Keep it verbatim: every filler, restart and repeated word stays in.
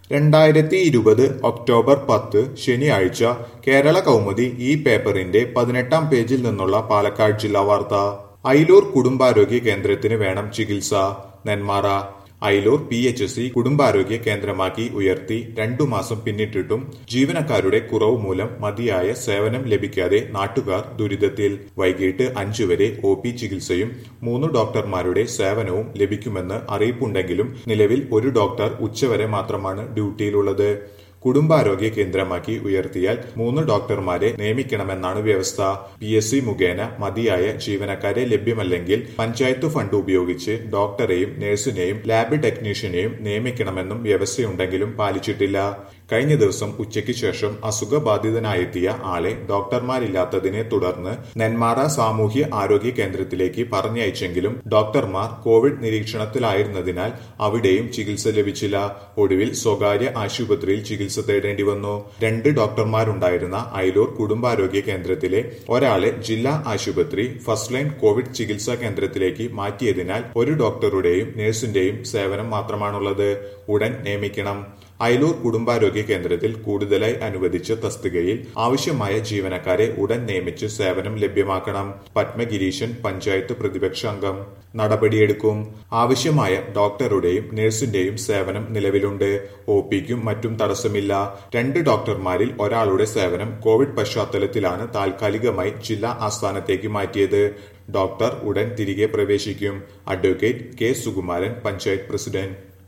രണ്ടായിരത്തി ഇരുപത് ഒക്ടോബർ പത്ത് ശനിയാഴ്ച കേരള കൗമുദി ഈ പേപ്പറിന്റെ പതിനെട്ടാം പേജിൽ നിന്നുള്ള പാലക്കാട് ജില്ലാ വാർത്ത. അയിലൂർ കുടുംബാരോഗ്യ കേന്ദ്രത്തിന് വേണം ചികിത്സ. Nenmara Ayilur P H C കുടുംബാരോഗ്യ കേന്ദ്രമാക്കി ഉയർത്തി രണ്ടു മാസം പിന്നിട്ടിട്ടും ജീവനക്കാരുടെ കുറവ് മൂലം മതിയായ സേവനം ലഭിക്കാതെ നാട്ടുകാർ ദുരിതത്തിൽ. വൈകിട്ട് അഞ്ചു വരെ ഒ പി ചികിത്സയും മൂന്ന് ഡോക്ടർമാരുടെ സേവനവും ലഭിക്കുമെന്ന് അറിയിപ്പുണ്ടെങ്കിലും നിലവിൽ ഒരു ഡോക്ടർ ഉച്ചവരെ മാത്രമാണ് ഡ്യൂട്ടിയിലുള്ളത്. കുടുംബാരോഗ്യ കേന്ദ്രമാക്കി ഉയർത്തിയാൽ മൂന്ന് ഡോക്ടർമാരെ നിയമിക്കണമെന്നാണ് വ്യവസ്ഥ. പി എസ് സി മുഖേന മതിയായ ജീവനക്കാരെ ലഭ്യമല്ലെങ്കിൽ പഞ്ചായത്ത് ഫണ്ട് ഉപയോഗിച്ച് ഡോക്ടറെയും നഴ്സിനെയും ലാബ് ടെക്നീഷ്യനെയും നിയമിക്കണമെന്നും വ്യവസ്ഥയുണ്ടെങ്കിലും പാലിച്ചിട്ടില്ല. കഴിഞ്ഞ ദിവസം ഉച്ചയ്ക്ക് ശേഷം അസുഖബാധിതനായെത്തിയ ആളെ ഡോക്ടർമാരില്ലാത്തതിനെ തുടർന്ന് നെന്മാറ സാമൂഹ്യ ആരോഗ്യ കേന്ദ്രത്തിലേക്ക് പറഞ്ഞയച്ചെങ്കിലും ഡോക്ടർമാർ കോവിഡ് നിരീക്ഷണത്തിലായിരുന്നതിനാൽ അവിടെയും ചികിത്സ ലഭിച്ചില്ല. ഒടുവിൽ സ്വകാര്യ ആശുപത്രിയിൽ ചികിത്സ തേടേണ്ടി വന്നു. രണ്ട് ഡോക്ടർമാരുണ്ടായിരുന്ന അയിലൂർ കുടുംബാരോഗ്യ കേന്ദ്രത്തിലെ ഒരാളെ ജില്ലാ ആശുപത്രി ഫസ്റ്റ് ലൈൻ കോവിഡ് ചികിത്സാ കേന്ദ്രത്തിലേക്ക് മാറ്റിയതിനാൽ ഒരു ഡോക്ടറുടെയും നഴ്സിന്റെയും സേവനം മാത്രമാണുള്ളത്. ഉടൻ നിയമിക്കണം. അയിലൂർ കുടുംബാരോഗ്യ കേന്ദ്രത്തിൽ കൂടുതലായി അനുവദിച്ച തസ്തികയിൽ ആവശ്യമായ ജീവനക്കാരെ ഉടൻ നിയമിച്ച് സേവനം ലഭ്യമാക്കണം. പത്മഗിരീശൻ പഞ്ചായത്ത് പ്രതിപക്ഷ അംഗം. നടപടിയെടുക്കും. ആവശ്യമായ ഡോക്ടറുടെയും നഴ്സിന്റെയും സേവനം നിലവിലുണ്ട്. ഒ പിക്കും മറ്റും തടസ്സമില്ല. രണ്ട് ഡോക്ടർമാരിൽ ഒരാളുടെ സേവനം കോവിഡ് പശ്ചാത്തലത്തിലാണ് താൽക്കാലികമായി ജില്ലാ ആസ്ഥാനത്തേക്ക് മാറ്റിയത്. ഡോക്ടർ ഉടൻ തിരികെ പ്രവേശിക്കും. Advocate K Sukumaran panchayat president.